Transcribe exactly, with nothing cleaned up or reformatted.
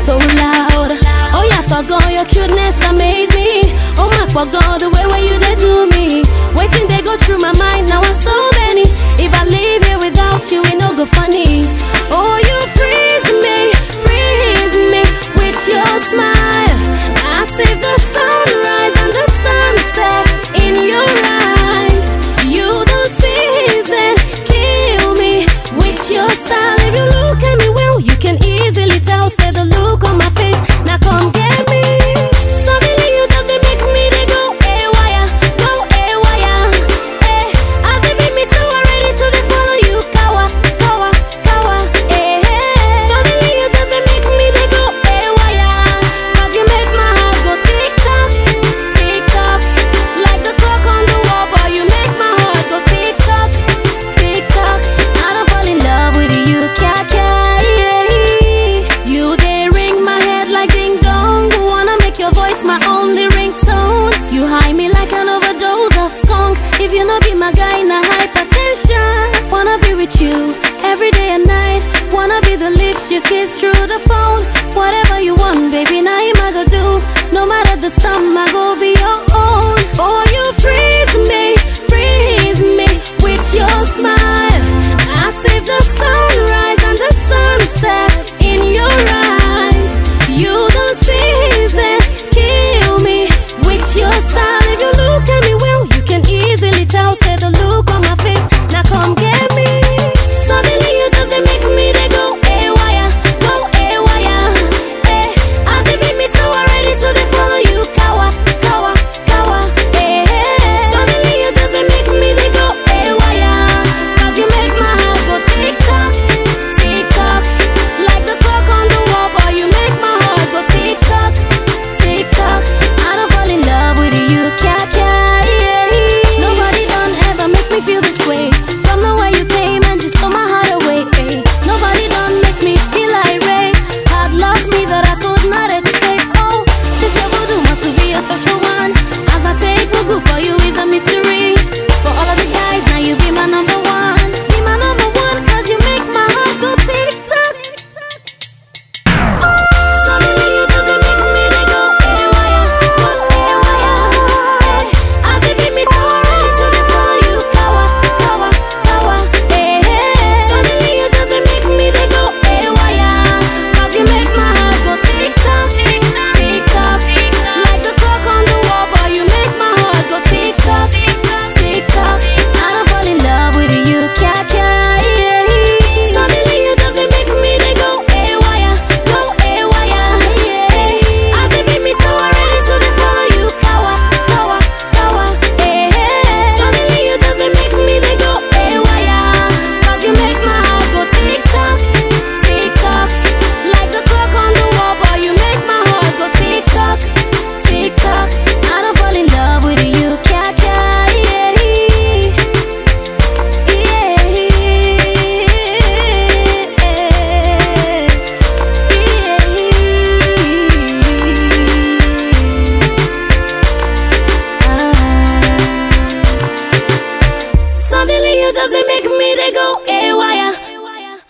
so loud. Oh yeah, talk on your cuteness amaze me. Oh my God, the way where you they do me. Waiting they go through my mind, now I'm so many. If I leave here without you, it no go funny. Oh, you freeze me, freeze me with your smile. I save the sunrise and the sunset in your eyes. You don't season, kill me with your style. If you look at me well, you can easily tell. Say the look on my face, now come get me. Suddenly you just they make me they go haywire, go haywire. Eh, as they make me so ready to they follow you, kawa, kawa, kawa. Eh, suddenly you just they make me they go haywire. Cause you make my heart go tick tock, tick tock, like the clock on the wall. Boy, you make my heart go tick tock, tick tock. I don't fall in love with you, kya kya. You they ring my head like ding dong. Wanna make your voice my only ringtone. You high me like an overdose of skunk. If you not be my guy, na hypertension. Wanna be with you every day and night. Wanna be the lips you kiss through the phone. Whatever you want, baby, now I'm I go do. No matter the storm, I go be your own. Oh, you freeze me, freeze me with your smile. I save the sunrise and the sunset in your eyes. You don't season, kill me with your style. If you look at me well, you can easily tell. Say the look on my face, now come get me. Suddenly you just they make me they go haywire, go haywire. Eh, as they make me so ready to they follow you, kawa, kawa, kawa. Eh, suddenly you just they make me they go haywire. Cause you make my heart go tick tock, tick tock, like the clock on the wall. Boy, you make my heart go tick tock, tick tock. I don't fall in love with you, kya kya. Yeah. Nobody done ever make me feel this way. From the way you came and just stole my heart away. Eh. Nobody done make me feel irate. Had lost me that I could not escape. Oh, this your voodoo must be a special one. As I take my good for you is a mystery. For all of the guys, now you be my number one. Be my number one, cause you make my heart go tick tock. Suddenly you just they make me they go haywire, go haywire. Eh, as they make me so ready to they follow you, kawa, kawa, kawa. Eh, suddenly you just they make me they go haywire. Cause you make my heart go tick tock, tick tock, like the clock on the wall. Boy, you make my heart go tick tock, tick tock. I don't fall in love with you, kya kya. Yeah. Suddenly you just they make me they go haywire, go haywire. Yeah. As they make me so ready to they follow you, kawa, kawa, kawa. Eh, suddenly you just they make me they go haywire. Cause you make my heart go tick tock, tick tock, like the clock on the wall. Boy, you make my heart go tick tock, tick tock. I don't fall in love with you, kya kya. Yeah. Suddenly you just they make me they go